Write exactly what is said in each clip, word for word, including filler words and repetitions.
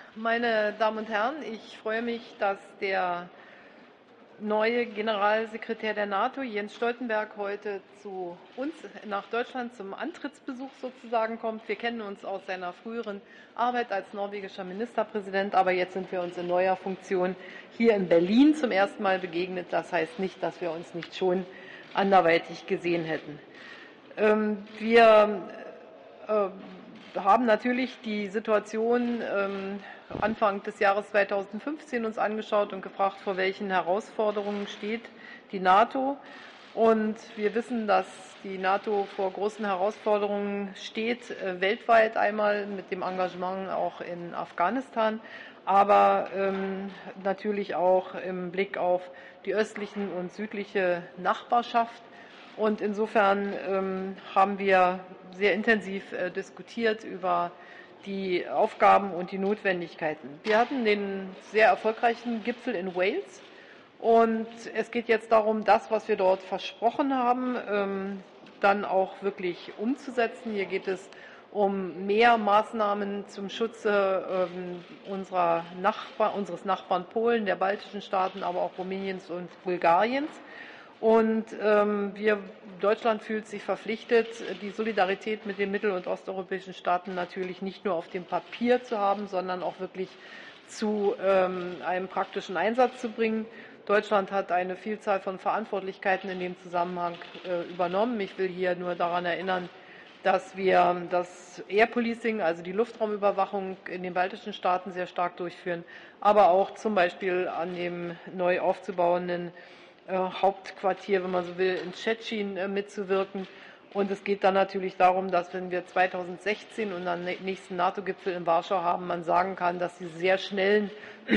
meine Damen und Herren, ich freue mich, dass der neue Generalsekretär der NATO, Jens Stoltenberg, heute zu uns nach Deutschland zum Antrittsbesuch sozusagen kommt. Wir kennen uns aus seiner früheren Arbeit als norwegischer Ministerpräsident, aber jetzt sind wir uns in neuer Funktion hier in Berlin zum ersten Mal begegnet. Das heißt nicht, dass wir uns nicht schon anderweitig gesehen hätten. Wir haben natürlich die Situation Anfang des Jahres zweitausendfünfzehn uns angeschaut und gefragt, vor welchen Herausforderungen steht die NATO. Und wir wissen, dass die NATO vor großen Herausforderungen steht, weltweit einmal mit dem Engagement auch in Afghanistan, aber ähm, natürlich auch im Blick auf die östlichen und südliche Nachbarschaft. Und insofern ähm, haben wir sehr intensiv äh, diskutiert über die Aufgaben und die Notwendigkeiten. Wir hatten den sehr erfolgreichen Gipfel in Wales und es geht jetzt darum, das, was wir dort versprochen haben, ähm, dann auch wirklich umzusetzen. Hier geht es um mehr Maßnahmen zum Schutze ähm, unserer Nachbar, unseres Nachbarn Polen, der baltischen Staaten, aber auch Rumäniens und Bulgariens. Und ähm, wir, Deutschland fühlt sich verpflichtet, die Solidarität mit den mittel- und osteuropäischen Staaten natürlich nicht nur auf dem Papier zu haben, sondern auch wirklich zu ähm, einem praktischen Einsatz zu bringen. Deutschland hat eine Vielzahl von Verantwortlichkeiten in dem Zusammenhang äh, übernommen. Ich will hier nur daran erinnern, dass wir das Air Policing, also die Luftraumüberwachung in den baltischen Staaten sehr stark durchführen, aber auch zum Beispiel an dem neu aufzubauenden Hauptquartier, wenn man so will, in Tschetschen mitzuwirken. Und es geht dann natürlich darum, dass, wenn wir zweitausendsechzehn und dann den nächsten NATO-Gipfel in Warschau haben, man sagen kann, dass die sehr schnellen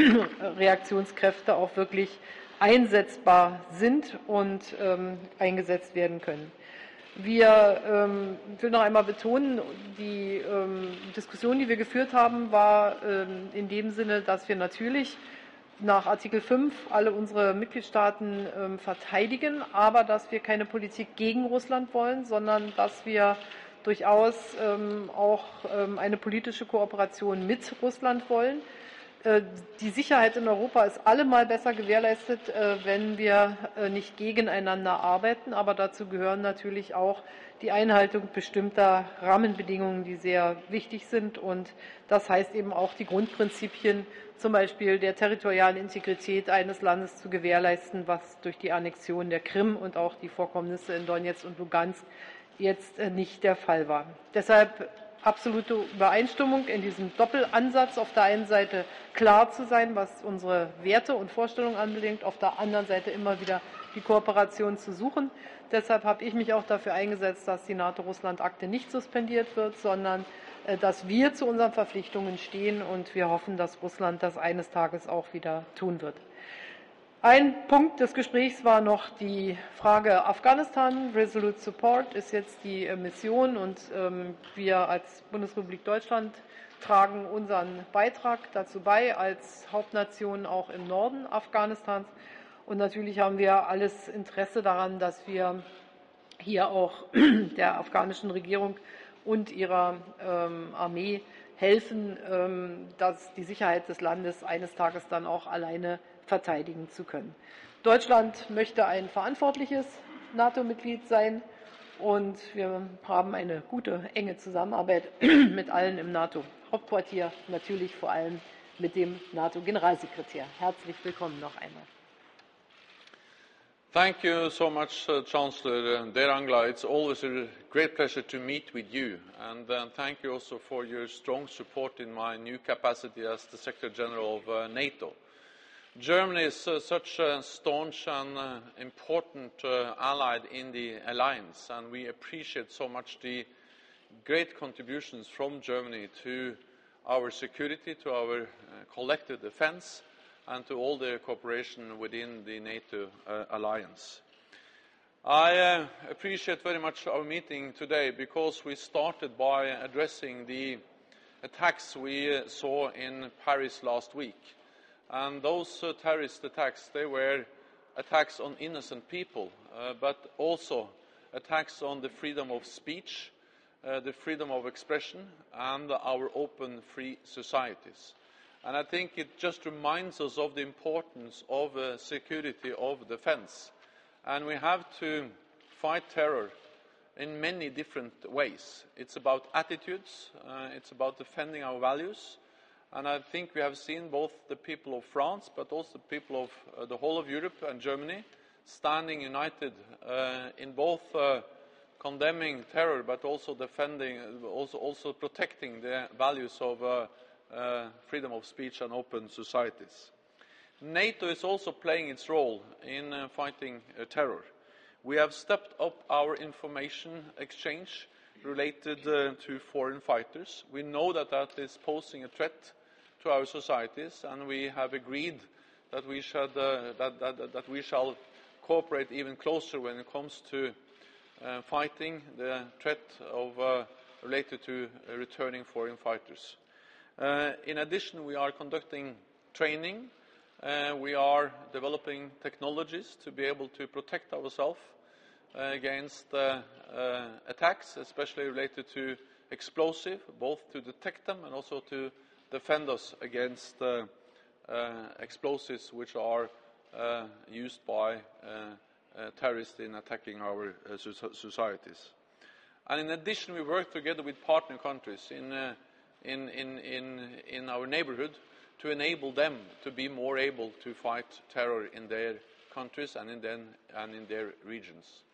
Reaktionskräfte auch wirklich einsetzbar sind und ähm, eingesetzt werden können. Wir, ähm, ich will noch einmal betonen, die ähm, Diskussion, die wir geführt haben, war ähm, in dem Sinne, dass wir natürlich nach Artikel fünf alle unsere Mitgliedstaaten ähm, verteidigen, aber dass wir keine Politik gegen Russland wollen, sondern dass wir durchaus ähm, auch ähm, eine politische Kooperation mit Russland wollen. Äh, die Sicherheit in Europa ist allemal besser gewährleistet, äh, wenn wir äh, nicht gegeneinander arbeiten, aber dazu gehören natürlich auch die Einhaltung bestimmter Rahmenbedingungen, die sehr wichtig sind. Und das heißt eben auch, die Grundprinzipien zum Beispiel der territorialen Integrität eines Landes zu gewährleisten, was durch die Annexion der Krim und auch die Vorkommnisse in Donezk und Lugansk jetzt nicht der Fall war. Deshalb absolute Übereinstimmung in diesem Doppelansatz, auf der einen Seite klar zu sein, was unsere Werte und Vorstellungen anbelangt, auf der anderen Seite immer wieder die Kooperation zu suchen. Deshalb habe ich mich auch dafür eingesetzt, dass die NATO-Russland-Akte nicht suspendiert wird, sondern dass wir zu unseren Verpflichtungen stehen, und wir hoffen, dass Russland das eines Tages auch wieder tun wird. Ein Punkt des Gesprächs war noch die Frage Afghanistan. Resolute Support ist jetzt die Mission, und ähm, wir als Bundesrepublik Deutschland tragen unseren Beitrag dazu bei, als Hauptnation auch im Norden Afghanistans. Und natürlich haben wir alles Interesse daran, dass wir hier auch der afghanischen Regierung und ihrer ähm, Armee helfen, ähm, dass die Sicherheit des Landes eines Tages dann auch alleine verteidigen zu können. Deutschland möchte ein verantwortliches NATO-Mitglied sein, und wir haben eine gute, enge Zusammenarbeit mit allen im NATO-Hauptquartier, natürlich vor allem mit dem NATO-Generalsekretär. Herzlich willkommen noch einmal. Thank you so much, uh, Chancellor Derangla. It's always a great pleasure to meet with you, and uh, thank you also for your strong support in my new capacity as the Secretary General of uh, NATO. Germany is uh, such a staunch and uh, important uh, ally in the alliance, and we appreciate so much the great contributions from Germany to our security, to our uh, collective defense, and to all the cooperation within the NATO uh, alliance. I uh, appreciate very much our meeting today, because we started by addressing the attacks we uh, saw in Paris last week. And those uh, terrorist attacks, they were attacks on innocent people, uh, but also attacks on the freedom of speech, uh, the freedom of expression, and our open, free societies. And I think it just reminds us of the importance of uh, security, of defense. And we have to fight terror in many different ways. It's about attitudes, uh, it's about defending our values, and I think we have seen both the people of France, but also the people of uh, the whole of Europe and Germany standing united uh, in both uh, condemning terror, but also defending, also, also protecting the values of uh, uh, freedom of speech and open societies. NATO is also playing its role in uh, fighting uh, terror. We have stepped up our information exchange related uh, to foreign fighters. We know that that is posing a threat to our societies, and we have agreed that we, should, uh, that, that, that we shall cooperate even closer when it comes to uh, fighting the threat of, uh, related to uh, returning foreign fighters. Uh, in addition, we are conducting training. Uh, we are developing technologies to be able to protect ourselves uh, against uh, uh, attacks, especially related to explosive, both to detect them and also to defend us against uh, uh, explosives which are uh, used by uh, uh, terrorists in attacking our uh, societies. And in addition, we work together with partner countries in uh, In, in, in, in our neighborhood to enable them to be more able to fight terror in their countries and in, them, and in their regions.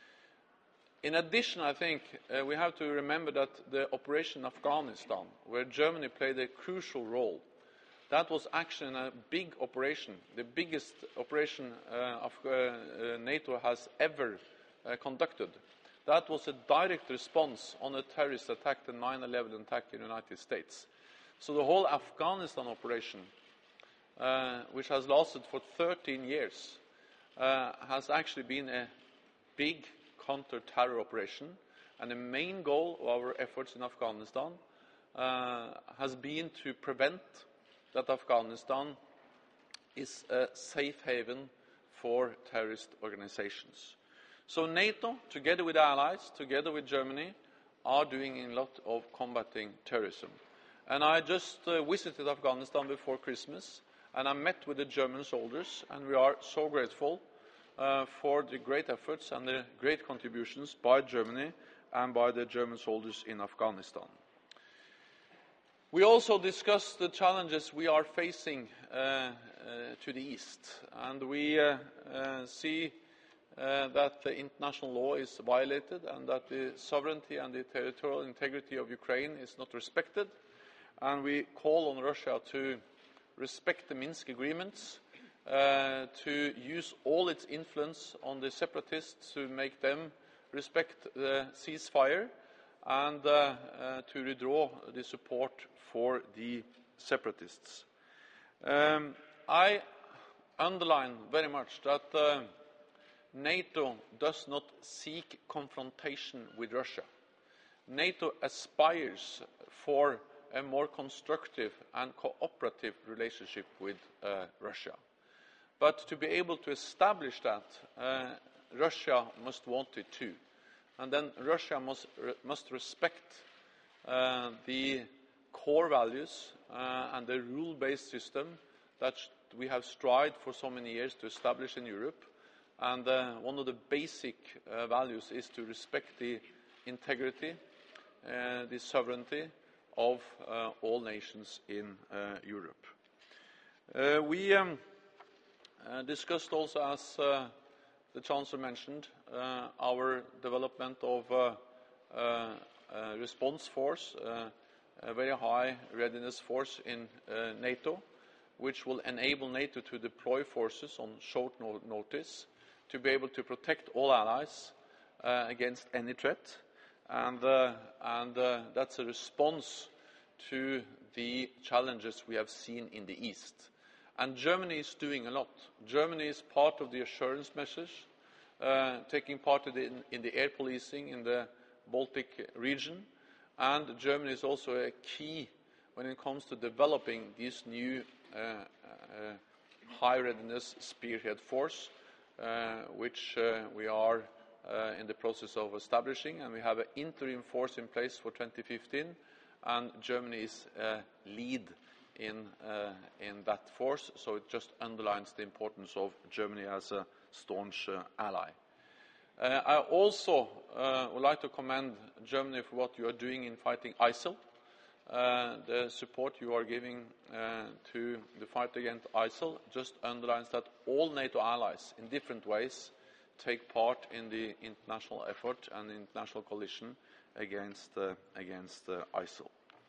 In addition, I think uh, we have to remember that the operation in Afghanistan, where Germany played a crucial role, that was actually a big operation, the biggest operation uh, of, uh, uh, NATO has ever uh, conducted. That was a direct response on a terrorist attack, the nine eleven attack in the United States. So the whole Afghanistan operation, uh, which has lasted for thirteen years, uh, has actually been a big counter-terror operation. And the main goal of our efforts in Afghanistan uh, has been to prevent that Afghanistan is a safe haven for terrorist organizations. So NATO, together with allies, together with Germany, are doing a lot of combating terrorism. And I just uh, visited Afghanistan before Christmas, and I met with the German soldiers, and we are so grateful uh, for the great efforts and the great contributions by Germany and by the German soldiers in Afghanistan. We also discussed the challenges we are facing uh, uh, to the east, and we uh, uh, see Uh, that the international law is violated and that the sovereignty and the territorial integrity of Ukraine is not respected. And we call on Russia to respect the Minsk agreements, uh, to use all its influence on the separatists to make them respect the ceasefire and uh, uh, to withdraw the support for the separatists. Um, I underline very much that uh, NATO does not seek confrontation with Russia. NATO aspires for a more constructive and cooperative relationship with uh, Russia. But to be able to establish that, uh, Russia must want it too. And then Russia must, re must respect uh, the core values uh, and the rule-based system that we have strived for so many years to establish in Europe. And uh, one of the basic uh, values is to respect the integrity, uh, the sovereignty of uh, all nations in uh, Europe. Uh, we um, uh, discussed also, as uh, the Chancellor mentioned, uh, our development of uh, uh, a response force, uh, a very high readiness force in uh, NATO, which will enable NATO to deploy forces on short no notice, to be able to protect all allies uh, against any threat, and, uh, and uh, that's a response to the challenges we have seen in the East. And Germany is doing a lot. Germany is part of the assurance measures, uh, taking part in the, in the air policing in the Baltic region, and Germany is also a key when it comes to developing this new uh, uh, high readiness spearhead force, Uh, which uh, we are uh, in the process of establishing, and we have an interim force in place for twenty fifteen, and Germany is uh, lead in, uh, in that force, so it just underlines the importance of Germany as a staunch uh, ally. Uh, I also uh, would like to commend Germany for what you are doing in fighting ISIL. Uh, the support you are giving uh, to the fight against ISIL just underlines that all NATO allies, in different ways, take part in the international effort and the international coalition against, uh, against uh, ISIL.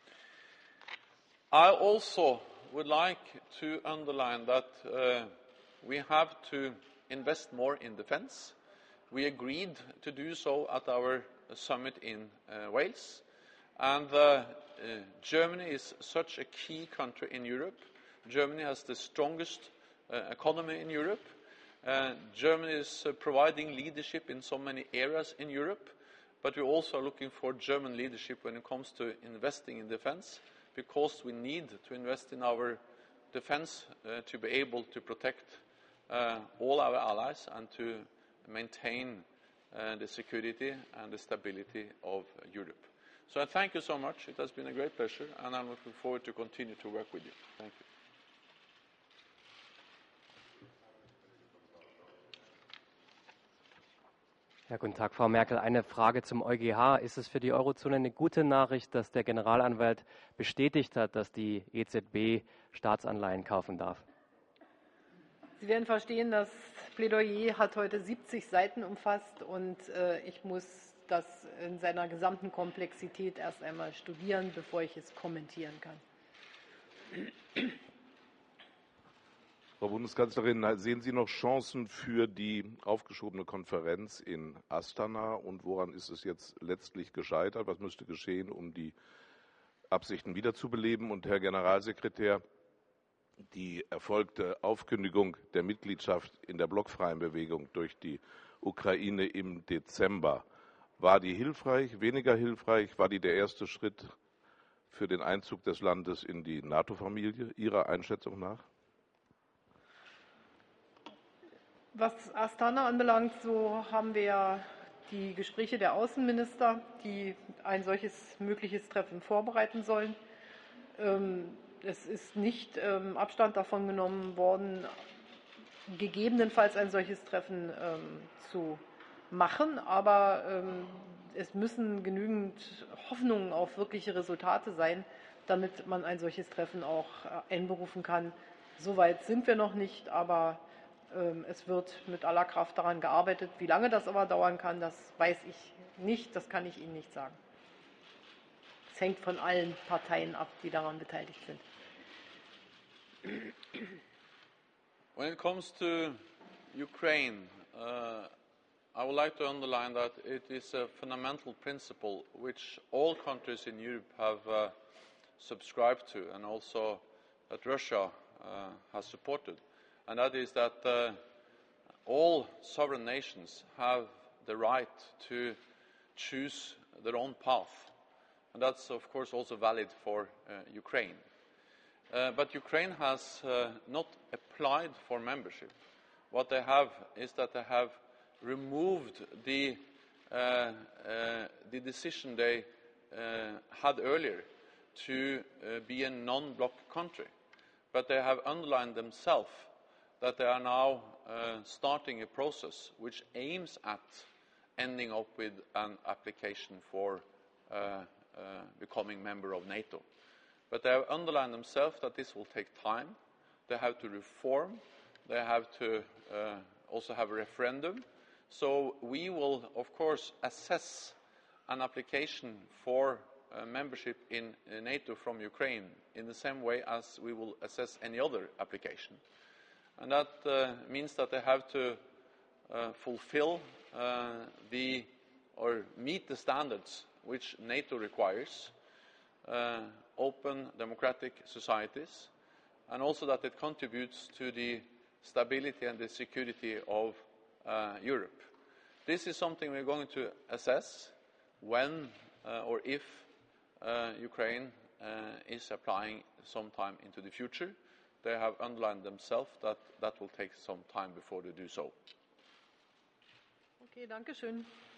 I also would like to underline that uh, we have to invest more in defence. We agreed to do so at our summit in uh, Wales, and uh, uh, Germany is such a key country in Europe. Germany has the strongest uh, economy in Europe. Uh, Germany is uh, providing leadership in so many areas in Europe, but we're also looking for German leadership when it comes to investing in defence, because we need to invest in our defence uh, to be able to protect uh, all our allies and to maintain uh, the security and the stability of uh, Europe. So I thank you so much. It has been a great pleasure, and I'm looking forward to continue to work with you. Thank you. Ja, guten Tag, Frau Merkel. Eine Frage zum E U G H. Ist es für die Eurozone eine gute Nachricht, dass der Generalanwalt bestätigt hat, dass die E Z B Staatsanleihen kaufen darf? Sie werden verstehen, das Plädoyer hat heute siebzig Seiten umfasst, und äh, ich muss das in seiner gesamten Komplexität erst einmal studieren, bevor ich es kommentieren kann. Frau Bundeskanzlerin, sehen Sie noch Chancen für die aufgeschobene Konferenz in Astana, und woran ist es jetzt letztlich gescheitert? Was müsste geschehen, um die Absichten wiederzubeleben? Und Herr Generalsekretär, die erfolgte Aufkündigung der Mitgliedschaft in der blockfreien Bewegung durch die Ukraine im Dezember, war die hilfreich, weniger hilfreich? War die der erste Schritt für den Einzug des Landes in die NATO-Familie, Ihrer Einschätzung nach? Was Astana anbelangt, so haben wir ja die Gespräche der Außenminister, die ein solches mögliches Treffen vorbereiten sollen. Es ist nicht Abstand davon genommen worden, gegebenenfalls ein solches Treffen zu machen, aber es müssen genügend Hoffnungen auf wirkliche Resultate sein, damit man ein solches Treffen auch einberufen kann. Soweit sind wir noch nicht, aber es wird mit aller Kraft daran gearbeitet. Wie lange das aber dauern kann, das weiß ich nicht, das kann ich Ihnen nicht sagen. Es hängt von allen Parteien ab, die daran beteiligt sind. When it comes to Ukraine, uh, I would like to underline that it is a fundamental principle which all countries in Europe have uh, subscribed to, and also that Russia uh, has supported. And that is that uh, all sovereign nations have the right to choose their own path. And that's, of course, also valid for uh, Ukraine. Uh, but Ukraine has uh, not applied for membership. What they have is that they have removed the, uh, uh, the decision they uh, had earlier to uh, be a non-bloc country. But they have underlined themselves that they are now uh, starting a process which aims at ending up with an application for uh, uh, becoming member of NATO. But they have underlined themselves that this will take time. They have to reform. They have to uh, also have a referendum. So we will, of course, assess an application for uh, membership in uh, NATO from Ukraine in the same way as we will assess any other application. And that uh, means that they have to uh, fulfill uh, the, or meet the standards which NATO requires, uh, open democratic societies, and also that it contributes to the stability and the security of uh, Europe. This is something we're going to assess when uh, or if uh, Ukraine uh, is applying sometime into the future. They have underlined themselves that that will take some time before they do so. Okay, danke schön.